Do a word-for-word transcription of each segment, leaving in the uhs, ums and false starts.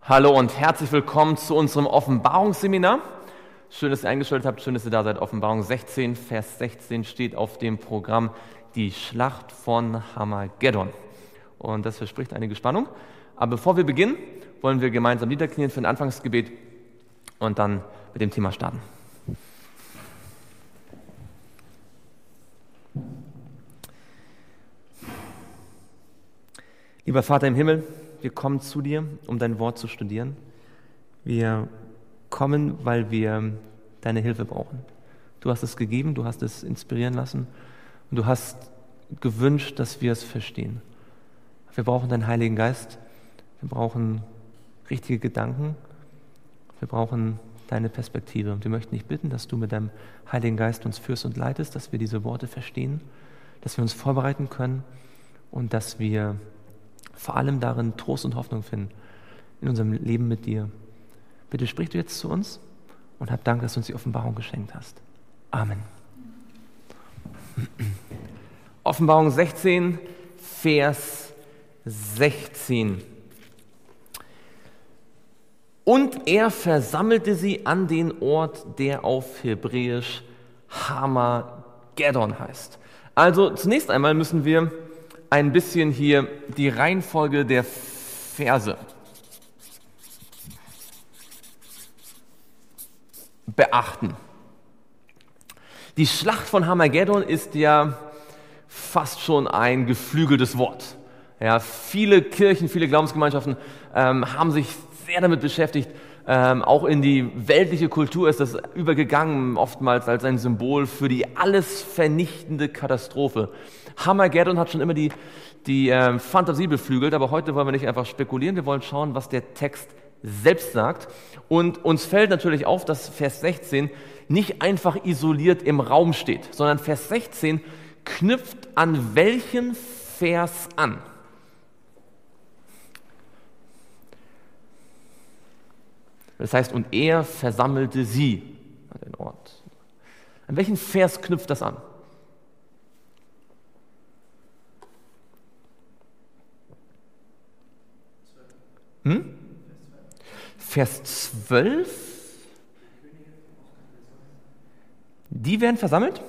Hallo und herzlich willkommen zu unserem Offenbarungsseminar. Schön, dass ihr eingeschaltet habt, schön, dass ihr da seid. Offenbarung sechzehn, Vers sechzehn steht auf dem Programm die Schlacht von Hamageddon. Und das verspricht einige Spannung. Aber bevor wir beginnen, wollen wir gemeinsam niederknien für ein Anfangsgebet und dann mit dem Thema starten. Lieber Vater im Himmel, wir kommen zu dir, um dein Wort zu studieren. Wir kommen, weil wir deine Hilfe brauchen. Du hast es gegeben, du hast es inspirieren lassen und du hast gewünscht, dass wir es verstehen. Wir brauchen deinen Heiligen Geist, wir brauchen richtige Gedanken, wir brauchen deine Perspektive. Und wir möchten dich bitten, dass du mit deinem Heiligen Geist uns führst und leitest, dass wir diese Worte verstehen, dass wir uns vorbereiten können und dass wir vor allem darin Trost und Hoffnung finden in unserem Leben mit dir. Bitte sprich du jetzt zu uns und hab Dank, dass du uns die Offenbarung geschenkt hast. Amen. Offenbarung sechzehn, Vers sechzehn. Und er versammelte sie an den Ort, der auf Hebräisch Hamageddon heißt. Also zunächst einmal müssen wir ein bisschen hier die Reihenfolge der Verse beachten. Die Schlacht von Hamageddon ist ja fast schon ein geflügeltes Wort. Ja, viele Kirchen, viele Glaubensgemeinschaften ähm, haben sich sehr damit beschäftigt. Ähm, auch in die weltliche Kultur ist das übergegangen, oftmals als ein Symbol für die alles vernichtende Katastrophe. Hamageddon hat schon immer die, die äh, Fantasie beflügelt, aber heute wollen wir nicht einfach spekulieren, wir wollen schauen, was der Text selbst sagt. Und uns fällt natürlich auf, dass Vers sechzehn nicht einfach isoliert im Raum steht, sondern Vers sechzehn knüpft an welchen Vers an? Das heißt, und er versammelte sie an den Ort. An welchen Vers knüpft das an? Hm? Vers zwölf. Die werden versammelt?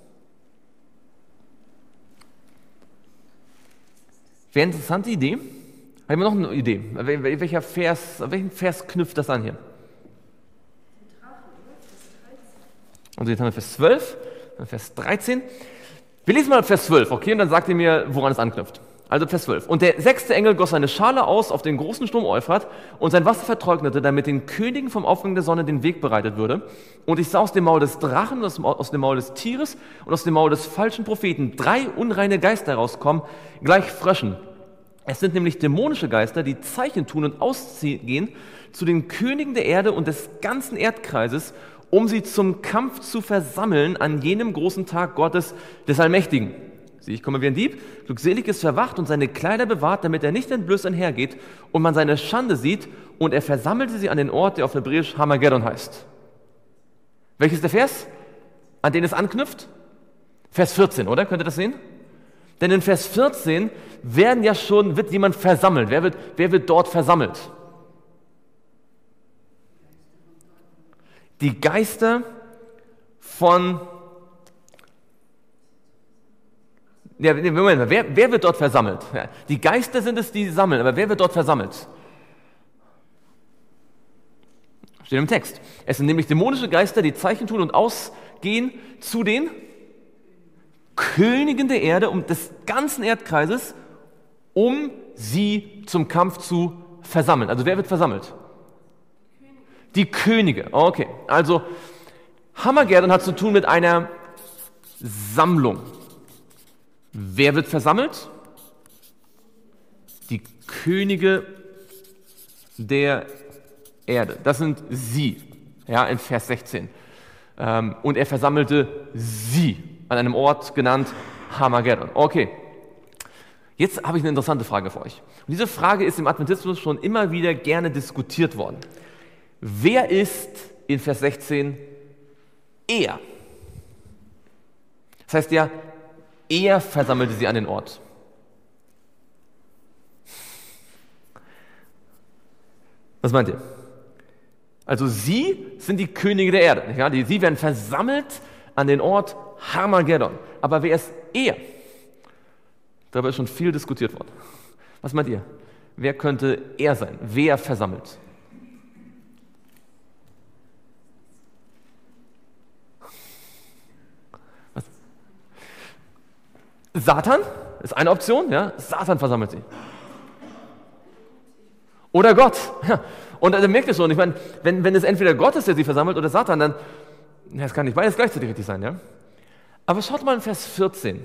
Wäre eine interessante Idee. Haben wir noch eine Idee? Welcher Vers, welchen Vers knüpft das an hier? Also jetzt haben wir Vers zwölf, Vers dreizehn. Wir lesen mal Vers zwölf, okay? Und dann sagt ihr mir, woran es anknüpft. Also Vers zwölf. Und der sechste Engel goss seine Schale aus auf den großen Strom Euphrat und sein Wasser vertrocknete, damit den Königen vom Aufgang der Sonne den Weg bereitet würde. Und ich sah aus dem Maul des Drachen, aus dem Maul des Tieres und aus dem Maul des falschen Propheten drei unreine Geister herauskommen, gleich Fröschen. Es sind nämlich dämonische Geister, die Zeichen tun und ausgehen zu den Königen der Erde und des ganzen Erdkreises, um sie zum Kampf zu versammeln an jenem großen Tag Gottes des Allmächtigen. Sieh, ich komme wie ein Dieb. Glückselig ist verwacht und seine Kleider bewahrt, damit er nicht entblößt einhergeht und man seine Schande sieht. Und er versammelte sie an den Ort, der auf Hebräisch Hamageddon heißt. Welches ist der Vers, an den es anknüpft? Vers vierzehn, oder? Könnt ihr das sehen? Denn in Vers vierzehn werden ja schon, wird jemand versammelt. Wer wird, wer wird dort versammelt? Die Geister von... Ja, Moment mal, wer, wer wird dort versammelt? Ja, die Geister sind es, die sammeln, aber wer wird dort versammelt? Steht im Text. Es sind nämlich dämonische Geister, die Zeichen tun und ausgehen zu den Königen der Erde und des ganzen Erdkreises, um sie zum Kampf zu versammeln. Also wer wird versammelt? Die Könige. Okay, also Hamageddon hat zu tun mit einer Sammlung. Wer wird versammelt? Die Könige der Erde. Das sind sie, ja, in Vers sechzehn. Und er versammelte sie an einem Ort genannt Hamageddon. Okay, jetzt habe ich eine interessante Frage für euch. Und diese Frage ist im Adventismus schon immer wieder gerne diskutiert worden. Wer ist in Vers sechzehn er? Das heißt ja, er versammelte sie an den Ort. Was meint ihr? Also sie sind die Könige der Erde. Ja? Die, sie werden versammelt an den Ort Harmageddon. Aber wer ist er? Darüber ist schon viel diskutiert worden. Was meint ihr? Wer könnte er sein? Wer versammelt? Was? Satan ist eine Option. Ja? Satan versammelt sie. Oder Gott. Ja. Und dann merkt ihr schon, ich meine, wenn, wenn es entweder Gott ist, der sie versammelt, oder Satan, dann ja, es kann nicht beides gleichzeitig richtig sein. Ja? Aber schaut mal in Vers vierzehn.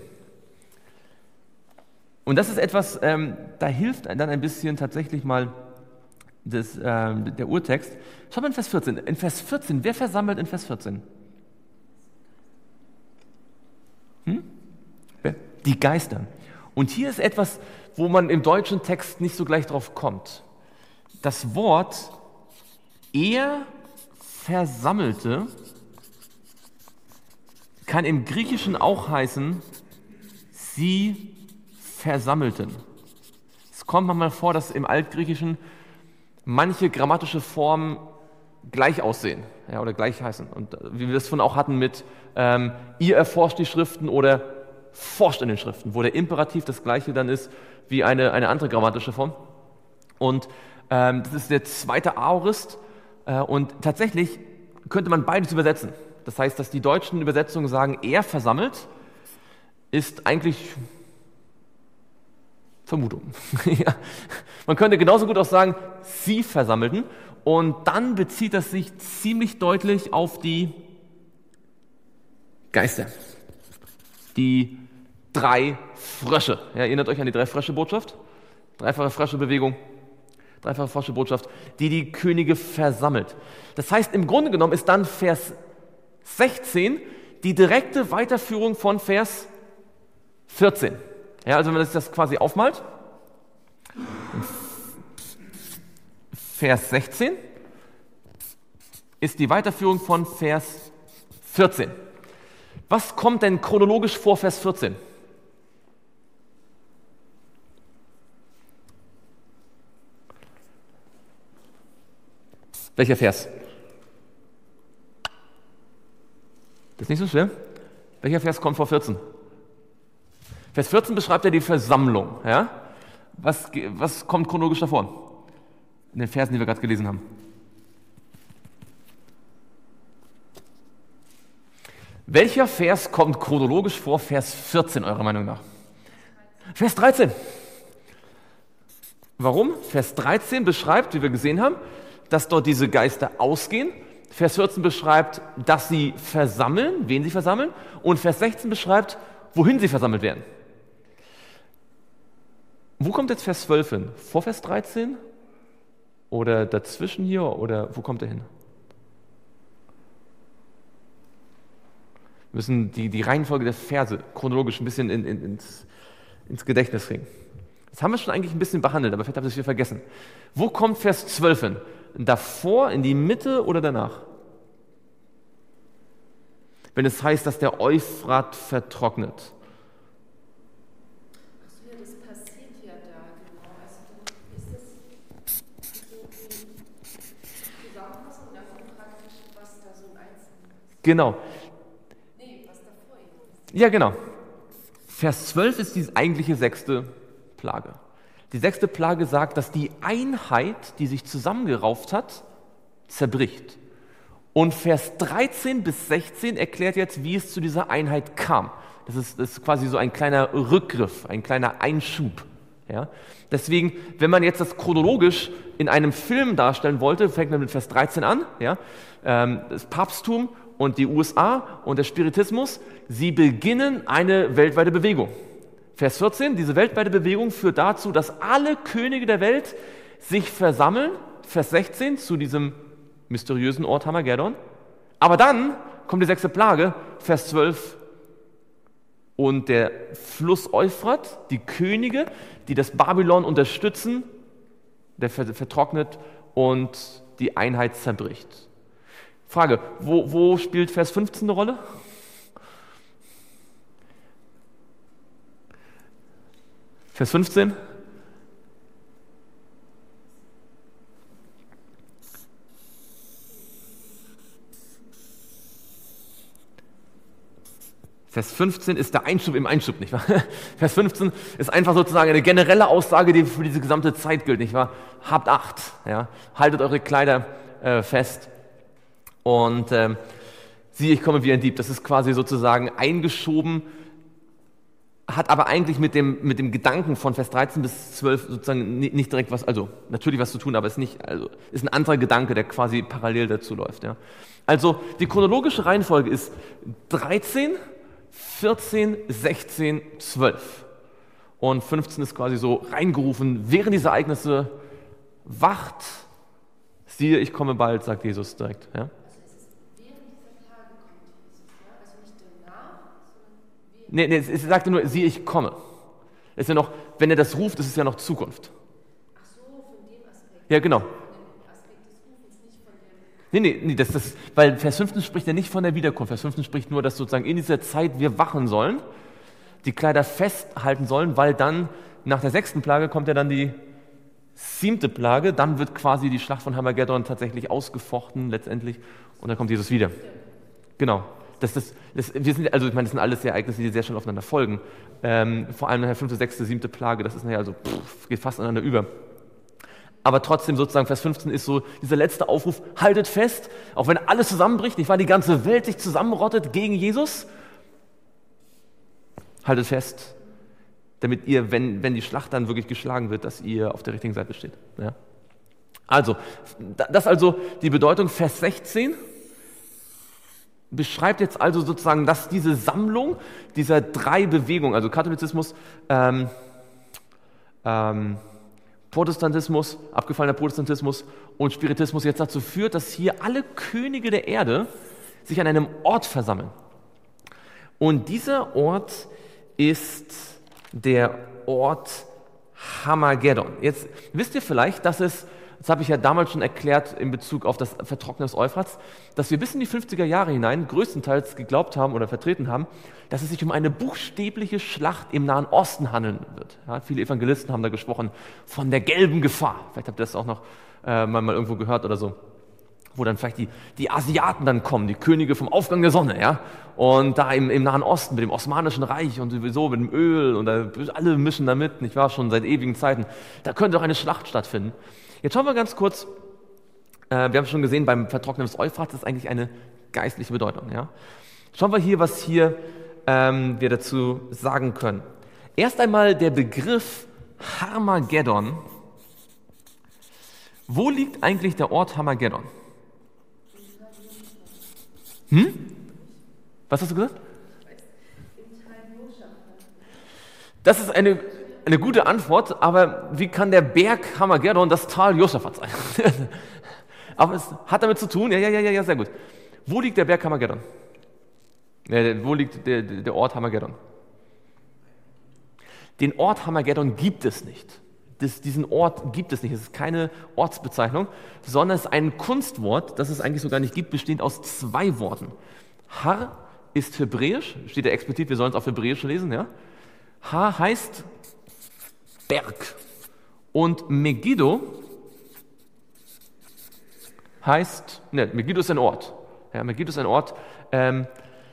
Und das ist etwas, ähm, da hilft dann ein bisschen tatsächlich mal das, ähm, der Urtext. Schaut mal in Vers vierzehn. In Vers vierzehn, wer versammelt in Vers vierzehn? Hm? Die Geister. Und hier ist etwas, wo man im deutschen Text nicht so gleich drauf kommt. Das Wort er versammelte kann im Griechischen auch heißen, sie versammelten. Es kommt manchmal vor, dass im Altgriechischen manche grammatische Formen gleich aussehen, ja, oder gleich heißen. Und wie wir das von auch hatten mit ähm, ihr erforscht die Schriften oder forscht in den Schriften, wo der Imperativ das gleiche dann ist wie eine, eine andere grammatische Form. Und ähm, das ist der zweite Aorist äh, und tatsächlich könnte man beides übersetzen. Das heißt, dass die deutschen Übersetzungen sagen, er versammelt, ist eigentlich Vermutung. Ja. Man könnte genauso gut auch sagen, sie versammelten und dann bezieht das sich ziemlich deutlich auf die Geister. Die drei Frösche. Ja, erinnert euch an die Drei-Frösche-Botschaft? Dreifache Frösche-Bewegung, dreifache Frösche-Botschaft, die die Könige versammelt. Das heißt, im Grunde genommen ist dann Vers sechzehn die direkte Weiterführung von Vers vierzehn. Ja, also wenn man sich das quasi aufmalt, Vers sechzehn ist die Weiterführung von Vers vierzehn. Was kommt denn chronologisch vor Vers vierzehn? Welcher Vers? Das ist nicht so schwer. Welcher Vers kommt vor vierzehn? Vers vierzehn beschreibt ja die Versammlung. Ja? Was, was kommt chronologisch davor? In den Versen, die wir gerade gelesen haben. Welcher Vers kommt chronologisch vor Vers vierzehn, eurer Meinung nach? Vers dreizehn. Warum? Vers dreizehn beschreibt, wie wir gesehen haben, dass dort diese Geister ausgehen. Vers vierzehn beschreibt, dass sie versammeln, wen sie versammeln. Und Vers sechzehn beschreibt, wohin sie versammelt werden. Wo kommt jetzt Vers zwölf hin? Vor Vers dreizehn? Oder dazwischen hier? Oder wo kommt er hin? Wir müssen die, die Reihenfolge der Verse chronologisch ein bisschen in, in, ins, ins Gedächtnis kriegen. Das haben wir schon eigentlich ein bisschen behandelt, aber vielleicht habt ihr es wieder vergessen. Wo kommt Vers zwölf hin? Davor, in die Mitte oder danach? Wenn es heißt, dass der Euphrat vertrocknet. Achso, ja, das passiert ja da, genau. Also ist das so die Zusammenfassung davon praktisch, was da so im Einzelnen ist? Genau. Nee, was davor ist. Ja, genau. Vers zwölf ist die eigentliche sechste Plage. Die sechste Plage sagt, dass die Einheit, die sich zusammengerauft hat, zerbricht. Und Vers dreizehn bis sechzehn erklärt jetzt, wie es zu dieser Einheit kam. Das ist, das ist quasi so ein kleiner Rückgriff, ein kleiner Einschub. Ja? Deswegen, wenn man jetzt das chronologisch in einem Film darstellen wollte, fängt man mit Vers dreizehn an. Ja? Ähm, das Papsttum und die U S A und der Spiritismus, sie beginnen eine weltweite Bewegung. Vers vierzehn, diese weltweite Bewegung führt dazu, dass alle Könige der Welt sich versammeln. Vers sechzehn, zu diesem mysteriösen Ort Harmageddon. Aber dann kommt die sechste Plage, Vers zwölf. Und der Fluss Euphrat, die Könige, die das Babylon unterstützen, der vertrocknet und die Einheit zerbricht. Frage, wo, wo spielt Vers fünfzehn eine Rolle? Vers fünfzehn. Vers fünfzehn ist der Einschub im Einschub, nicht wahr? Vers fünfzehn ist einfach sozusagen eine generelle Aussage, die für diese gesamte Zeit gilt, nicht wahr? Habt Acht, ja? Haltet eure Kleider äh, fest und ähm, siehe, ich komme wie ein Dieb. Das ist quasi sozusagen eingeschoben, hat aber eigentlich mit dem, mit dem Gedanken von Vers dreizehn bis zwölf sozusagen nicht direkt was, also natürlich was zu tun, aber es ist nicht, also ist ein anderer Gedanke, der quasi parallel dazu läuft. Ja. Also die chronologische Reihenfolge ist dreizehn, vierzehn, sechzehn, zwölf und fünfzehn ist quasi so reingerufen, während dieser Ereignisse wacht, siehe, ich komme bald, sagt Jesus direkt. Ja. Nee, nee, es sagte nur, siehe, ich komme. Ist ja noch, wenn er das ruft, ist es ja noch Zukunft. Ach so, von dem Aspekt. Ja, genau. Von dem Aspekt des Rufens, nicht von dem... Nee, nee, nee das, das, weil Vers fünfzehn spricht ja nicht von der Wiederkunft. Vers fünfzehn spricht nur, dass sozusagen in dieser Zeit wir wachen sollen, die Kleider festhalten sollen, weil dann nach der sechsten Plage kommt ja dann die siebte Plage, dann wird quasi die Schlacht von Armageddon tatsächlich ausgefochten letztendlich und dann kommt Jesus wieder. Genau. Das, das, das, wir sind, also ich meine, das sind alles Ereignisse, die sehr schnell aufeinander folgen. Ähm, vor allem in der fünfte, sechste, siebte Plage, das ist nachher also pff, geht fast aneinander über. Aber trotzdem sozusagen Vers fünfzehn ist so dieser letzte Aufruf: Haltet fest, auch wenn alles zusammenbricht, nicht wahr, die ganze Welt sich zusammenrottet gegen Jesus. Haltet fest, damit ihr, wenn, wenn die Schlacht dann wirklich geschlagen wird, dass ihr auf der richtigen Seite steht. Ja? Also, das ist also die Bedeutung. Vers sechzehn beschreibt jetzt also sozusagen, dass diese Sammlung dieser drei Bewegungen, also Katholizismus, ähm, ähm, Protestantismus, abgefallener Protestantismus und Spiritismus jetzt dazu führt, dass hier alle Könige der Erde sich an einem Ort versammeln. Und dieser Ort ist der Ort Hamageddon. Jetzt wisst ihr vielleicht, dass es, das habe ich ja damals schon erklärt in Bezug auf das Vertrocknen des Euphrats, dass wir bis in die fünfziger Jahre hinein größtenteils geglaubt haben oder vertreten haben, dass es sich um eine buchstäbliche Schlacht im Nahen Osten handeln wird. Ja, viele Evangelisten haben da gesprochen von der gelben Gefahr. Vielleicht habt ihr das auch noch äh, mal, mal irgendwo gehört oder so. Wo dann vielleicht die, die Asiaten dann kommen, die Könige vom Aufgang der Sonne, ja, und da im, im Nahen Osten mit dem Osmanischen Reich und sowieso mit dem Öl und da, alle mischen damit, nicht wahr, schon seit ewigen Zeiten. Da könnte auch eine Schlacht stattfinden. Jetzt schauen wir ganz kurz, äh, wir haben schon gesehen, beim Vertrocknen des Euphrats ist eigentlich eine geistliche Bedeutung. Ja? Schauen wir hier, was hier ähm, wir dazu sagen können. Erst einmal der Begriff Harmageddon. Wo liegt eigentlich der Ort Harmageddon? Hm? Was hast du gesagt? Das ist eine... Eine gute Antwort, aber wie kann der Berg Hamageddon das Tal Josaphat sein? Aber es hat damit zu tun, ja, ja, ja, ja, sehr gut. Wo liegt der Berg Hamageddon? Äh, wo liegt der, der Ort Hamageddon? Den Ort Hamageddon gibt es nicht. Das, diesen Ort gibt es nicht. Es ist keine Ortsbezeichnung, sondern es ist ein Kunstwort, das es eigentlich sogar nicht gibt, bestehend aus zwei Worten. Har ist hebräisch, steht da explizit, wir sollen es auf hebräisch lesen, ja? Har heißt Berg. Und Megiddo heißt, ne, Megiddo ist ein Ort. Ja, Megiddo ist ein Ort. Ähm,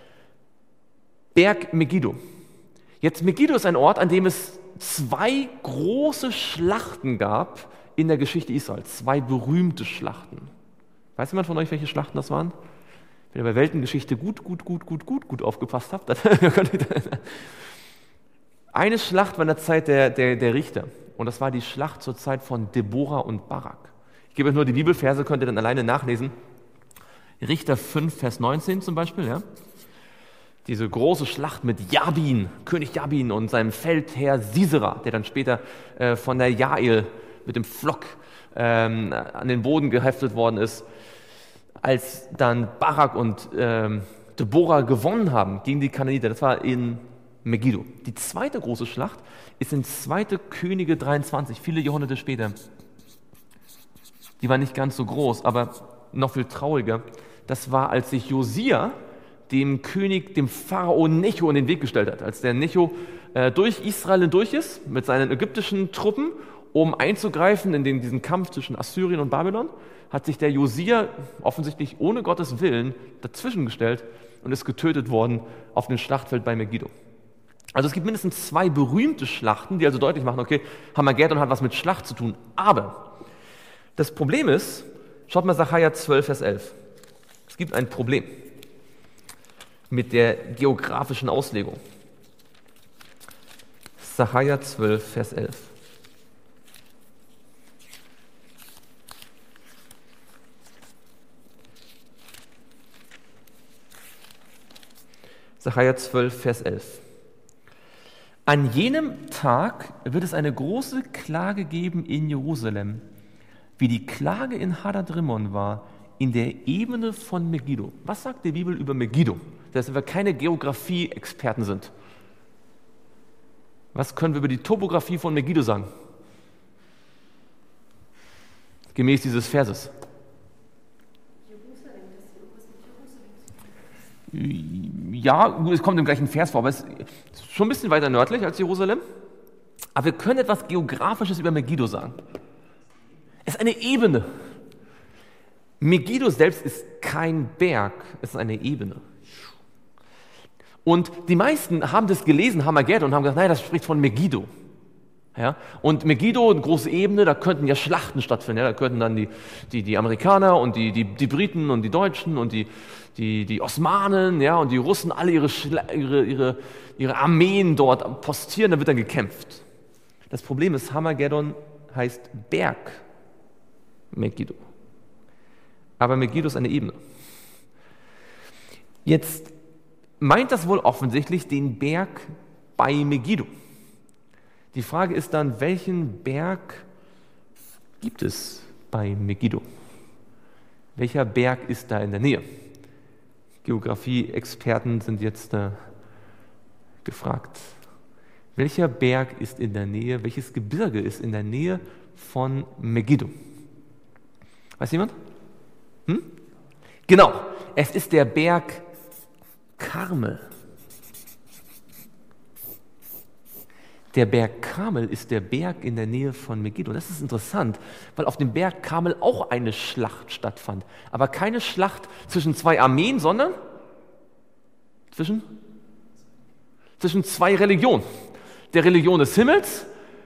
Berg Megiddo. Jetzt, Megiddo ist ein Ort, an dem es zwei große Schlachten gab in der Geschichte Israels. Zwei berühmte Schlachten. Weiß jemand von euch, welche Schlachten das waren? Wenn ihr bei Weltengeschichte gut, gut, gut, gut, gut, gut aufgepasst habt, dann könnt ihr das. Eine Schlacht war in der Zeit der, der, der Richter und das war die Schlacht zur Zeit von Deborah und Barak. Ich gebe euch nur die Bibelverse, könnt ihr dann alleine nachlesen. Richter fünf, Vers neunzehn zum Beispiel. Ja? Diese große Schlacht mit Jabin, König Jabin und seinem Feldherr Sisera, der dann später äh, von der Jael mit dem Pflock ähm, an den Boden geheftet worden ist, als dann Barak und ähm, Deborah gewonnen haben gegen die Kanaaniter. Das war in Megiddo. Die zweite große Schlacht ist in zweite Könige dreiundzwanzig, viele Jahrhunderte später. Die war nicht ganz so groß, aber noch viel trauriger. Das war, als sich Josia dem König, dem Pharao Necho in den Weg gestellt hat. Als der Necho äh, durch Israel hindurch ist mit seinen ägyptischen Truppen um einzugreifen in den, diesen Kampf zwischen Assyrien und Babylon, hat sich der Josia offensichtlich ohne Gottes Willen dazwischen gestellt und ist getötet worden auf dem Schlachtfeld bei Megiddo. Also es gibt mindestens zwei berühmte Schlachten, die also deutlich machen, okay, Hamagerdon hat was mit Schlacht zu tun. Aber das Problem ist, schaut mal Sacharja zwölf, Vers elf. Es gibt ein Problem mit der geografischen Auslegung. Sacharja zwölf, Vers elf. Sacharja zwölf, Vers elf. An jenem Tag wird es eine große Klage geben in Jerusalem, wie die Klage in Hadad-Rimmon war, in der Ebene von Megiddo. Was sagt die Bibel über Megiddo? Dass wir keine Geografie-Experten sind. Was können wir über die Topographie von Megiddo sagen? Gemäß dieses Verses. Ja, es kommt im gleichen Vers vor, aber es ist schon ein bisschen weiter nördlich als Jerusalem. Aber wir können etwas Geografisches über Megiddo sagen. Es ist eine Ebene. Megiddo selbst ist kein Berg, es ist eine Ebene. Und die meisten haben das gelesen, Hamagerdon, und haben gesagt, nein, das spricht von Megiddo. Ja? Und Megiddo, eine große Ebene, da könnten ja Schlachten stattfinden. Ja? Da könnten dann die, die, die Amerikaner und die, die, die Briten und die Deutschen und die, die, die Osmanen, ja, und die Russen alle ihre, ihre, ihre, ihre Armeen dort postieren, da wird dann gekämpft. Das Problem ist, Hamagerdon heißt Berg Megiddo. Aber Megiddo ist eine Ebene. Jetzt meint das wohl offensichtlich den Berg bei Megiddo. Die Frage ist dann, welchen Berg gibt es bei Megiddo? Welcher Berg ist da in der Nähe? Geografie-Experten sind jetzt äh, gefragt. Welcher Berg ist in der Nähe, welches Gebirge ist in der Nähe von Megiddo? Weiß jemand? Hm? Genau, es ist der Berg Karmel. Der Berg Karmel ist der Berg in der Nähe von Megiddo. Das ist interessant, weil auf dem Berg Karmel auch eine Schlacht stattfand. Aber keine Schlacht zwischen zwei Armeen, sondern zwischen, zwischen zwei Religionen. Der Religion des Himmels,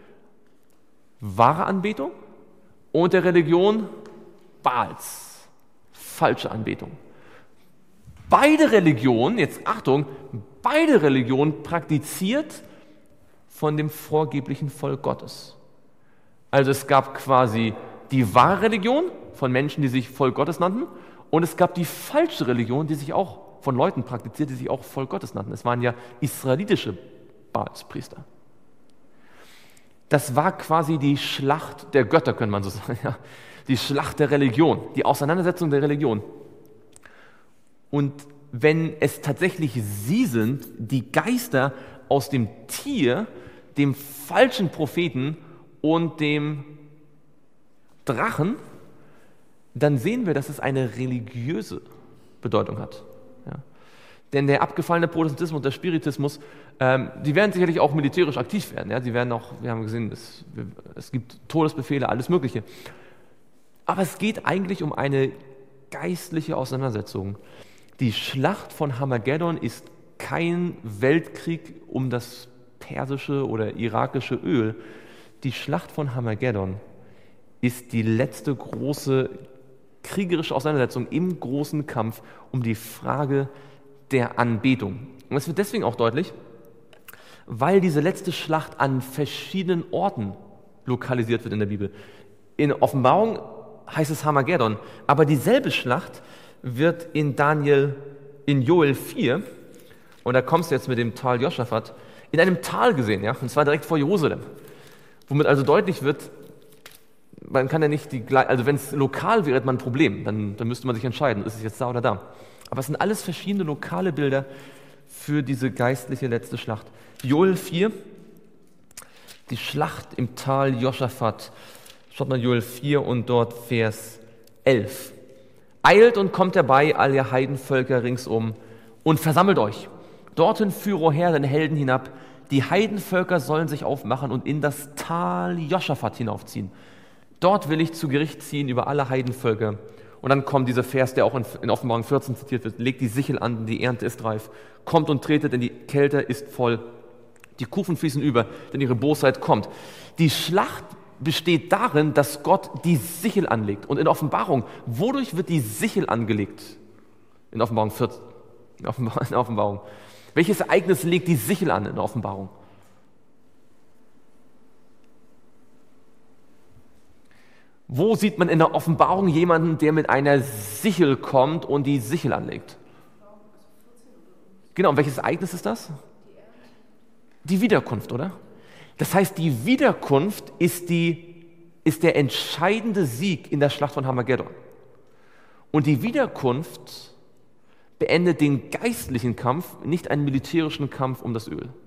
wahre Anbetung, und der Religion Baals, falsche Anbetung. Beide Religionen, jetzt Achtung, beide Religionen praktiziert von dem vorgeblichen Volk Gottes. Also es gab quasi die wahre Religion von Menschen, die sich Volk Gottes nannten, und es gab die falsche Religion, die sich auch von Leuten praktiziert, die sich auch Volk Gottes nannten. Es waren ja israelitische Baalspriester. Das war quasi die Schlacht der Götter, könnte man so sagen. Ja. Die Schlacht der Religion, die Auseinandersetzung der Religion. Und wenn es tatsächlich sie sind, die Geister aus dem Tier, dem falschen Propheten und dem Drachen, dann sehen wir, dass es eine religiöse Bedeutung hat. Ja. Denn der abgefallene Protestantismus und der Spiritismus, ähm, die werden sicherlich auch militärisch aktiv werden. Ja. Sie werden auch, wir haben gesehen, es, es gibt Todesbefehle, alles Mögliche. Aber es geht eigentlich um eine geistliche Auseinandersetzung. Die Schlacht von Hamagerdon ist kein Weltkrieg um das persische oder irakische Öl. Die Schlacht von Hamagerdon ist die letzte große kriegerische Auseinandersetzung im großen Kampf um die Frage der Anbetung. Und es wird deswegen auch deutlich, weil diese letzte Schlacht an verschiedenen Orten lokalisiert wird in der Bibel. In Offenbarung heißt es Hamagerdon, aber dieselbe Schlacht wird in Daniel, in Joel vier, und da kommst du jetzt mit dem Tal Joschafat, in einem Tal gesehen, ja, und zwar direkt vor Jerusalem. Womit also deutlich wird, man kann ja nicht die, also wenn es lokal wäre, hätte man ein Problem, dann, dann müsste man sich entscheiden, ist es jetzt da oder da. Aber es sind alles verschiedene lokale Bilder für diese geistliche letzte Schlacht. Joel vier, die Schlacht im Tal Joschafat. Schaut mal Joel vier und dort Vers elf. Eilt und kommt herbei, all ihr Heidenvölker ringsum, und versammelt euch. Dorthin führe her den Helden hinab, die Heidenvölker sollen sich aufmachen und in das Tal Joschafat hinaufziehen. Dort will ich zu Gericht ziehen über alle Heidenvölker. Und dann kommt dieser Vers, der auch in, in Offenbarung vierzehn zitiert wird, legt die Sichel an, die Ernte ist reif. Kommt und tretet, denn die Kälte ist voll. Die Kufen fließen über, denn ihre Bosheit kommt. Die Schlacht besteht darin, dass Gott die Sichel anlegt. Und in Offenbarung, wodurch wird die Sichel angelegt? In Offenbarung vierzehn. In Offenbarung, in Offenbarung. Welches Ereignis legt die Sichel an in der Offenbarung? Wo sieht man in der Offenbarung jemanden, der mit einer Sichel kommt und die Sichel anlegt? Genau, und welches Ereignis ist das? Die Wiederkunft, oder? Das heißt, die Wiederkunft ist, die, ist der entscheidende Sieg in der Schlacht von Harmageddon. Und die Wiederkunft beendet den geistlichen Kampf, nicht einen militärischen Kampf um das Öl. Ähm,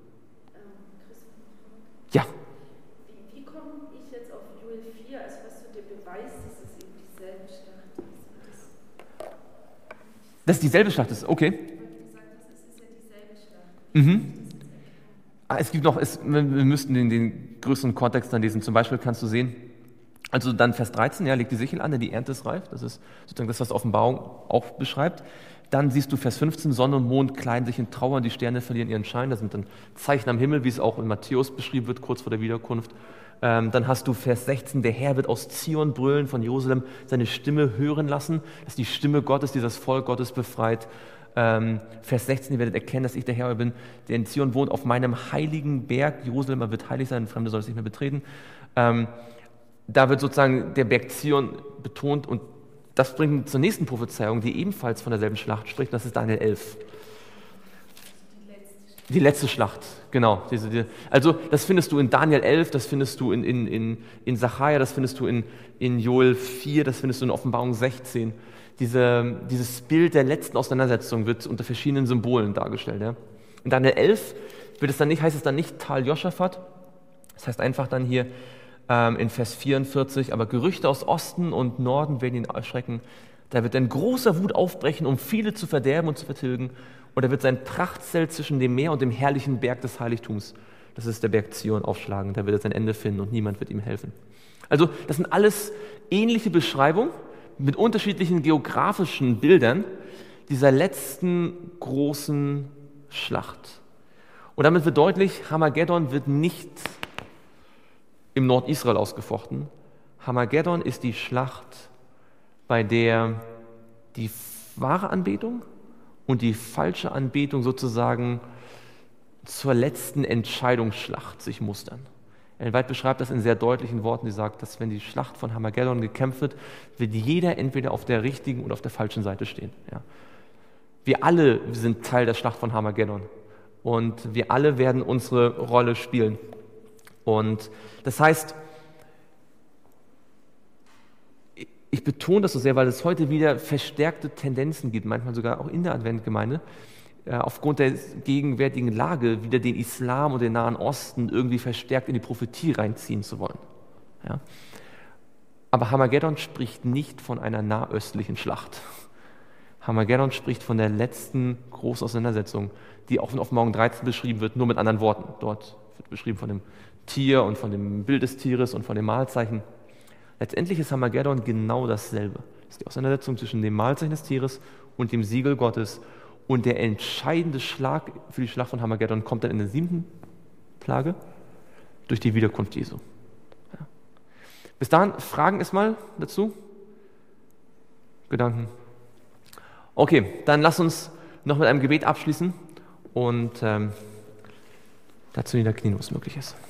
Ja. Wie, wie komme ich jetzt auf Joel vier, als was so der Beweis, dass es eben dieselbe Schlacht ist? Das, Dass es dieselbe Schlacht ist, okay. weil du gesagt hast, es ist ja dieselbe Schlacht. Mhm. Ah, es gibt noch, es, wir wir müssten den, den größeren Kontext dann lesen. Zum Beispiel kannst du sehen, also dann Vers dreizehn, ja, legt die Sichel an, denn die Ernte ist reif. Das ist sozusagen das, was Offenbarung auch beschreibt. Dann siehst du Vers fünfzehn, Sonne und Mond kleiden sich in Trauer, die Sterne verlieren ihren Schein. Das sind dann Zeichen am Himmel, wie es auch in Matthäus beschrieben wird, kurz vor der Wiederkunft. Ähm, dann hast du Vers sechzehn, der Herr wird aus Zion brüllen, von Jerusalem seine Stimme hören lassen, dass die Stimme Gottes, die das Volk Gottes befreit. Ähm, Vers sechzehn, ihr werdet erkennen, dass ich der Herr bin, der in Zion wohnt, auf meinem heiligen Berg. Jerusalem wird heilig sein, Fremde soll es nicht mehr betreten. Ähm, da wird sozusagen der Berg Zion betont und das bringt uns zur nächsten Prophezeiung, die ebenfalls von derselben Schlacht spricht, das ist Daniel elf. Die letzte Schlacht, genau. Diese, die, also das findest du in Daniel elf, das findest du in, in, in, in Sacharja, das findest du in, in Joel vier, das findest du in Offenbarung sechzehn. Diese, dieses Bild der letzten Auseinandersetzung wird unter verschiedenen Symbolen dargestellt. Ja. In Daniel elf wird es dann nicht, heißt es dann nicht Tal Joschafat, das heißt einfach dann hier ähm, in Vers vierundvierzig, aber Gerüchte aus Osten und Norden werden ihn erschrecken. Da wird ein großer Wut aufbrechen, um viele zu verderben und zu vertilgen. Und er wird sein Prachtzelt zwischen dem Meer und dem herrlichen Berg des Heiligtums, das ist der Berg Zion, aufschlagen. Da wird er sein Ende finden und niemand wird ihm helfen. Also das sind alles ähnliche Beschreibungen mit unterschiedlichen geografischen Bildern dieser letzten großen Schlacht. Und damit wird deutlich, Harmageddon wird nicht im Nordisrael ausgefochten. Harmageddon ist die Schlacht, bei der die wahre Anbetung und die falsche Anbetung sozusagen zur letzten Entscheidungsschlacht sich mustern. Ellen White beschreibt das in sehr deutlichen Worten. Sie sagt, dass wenn die Schlacht von Harmageddon gekämpft wird, wird jeder entweder auf der richtigen oder auf der falschen Seite stehen. Ja. Wir alle sind Teil der Schlacht von Harmageddon und wir alle werden unsere Rolle spielen. Und das heißt, ich betone das so sehr, weil es heute wieder verstärkte Tendenzen gibt, manchmal sogar auch in der Adventgemeinde, aufgrund der gegenwärtigen Lage wieder den Islam und den Nahen Osten irgendwie verstärkt in die Prophetie reinziehen zu wollen. Ja. Aber Harmageddon spricht nicht von einer nahöstlichen Schlacht. Harmageddon spricht von der letzten großen Auseinandersetzung, die auch in Offenbarung dreizehn beschrieben wird, nur mit anderen Worten. Dort wird beschrieben von dem Tier und von dem Bild des Tieres und von dem Mahlzeichen. Letztendlich ist Harmageddon genau dasselbe. Das ist die Auseinandersetzung zwischen dem Mahlzeichen des Tieres und dem Siegel Gottes. Und der entscheidende Schlag für die Schlacht von Harmageddon kommt dann in der siebten Plage durch die Wiederkunft Jesu. Ja. Bis dahin, Fragen erstmal dazu? Gedanken? Okay, dann lass uns noch mit einem Gebet abschließen und ähm, dazu niederknien, wo es möglich ist.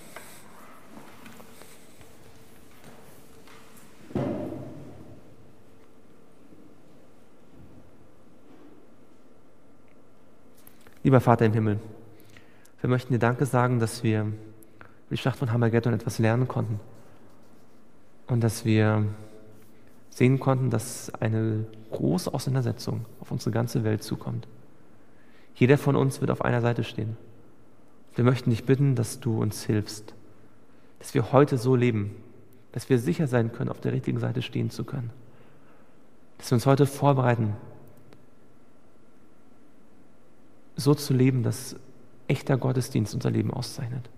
Lieber Vater im Himmel, wir möchten dir Danke sagen, dass wir über die Schlacht von Harmageddon etwas lernen konnten und dass wir sehen konnten, dass eine große Auseinandersetzung auf unsere ganze Welt zukommt. Jeder von uns wird auf einer Seite stehen. Wir möchten dich bitten, dass du uns hilfst, dass wir heute so leben, dass wir sicher sein können, auf der richtigen Seite stehen zu können. Dass wir uns heute vorbereiten, so zu leben, dass echter Gottesdienst unser Leben auszeichnet.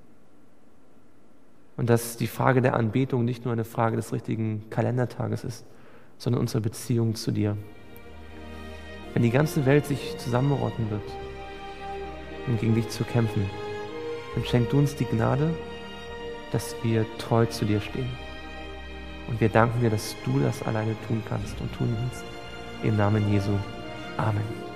Und dass die Frage der Anbetung nicht nur eine Frage des richtigen Kalendertages ist, sondern unsere Beziehung zu dir. Wenn die ganze Welt sich zusammenrotten wird, um gegen dich zu kämpfen, dann schenk du uns die Gnade, dass wir treu zu dir stehen. Und wir danken dir, dass du das alleine tun kannst und tun willst. Im Namen Jesu. Amen.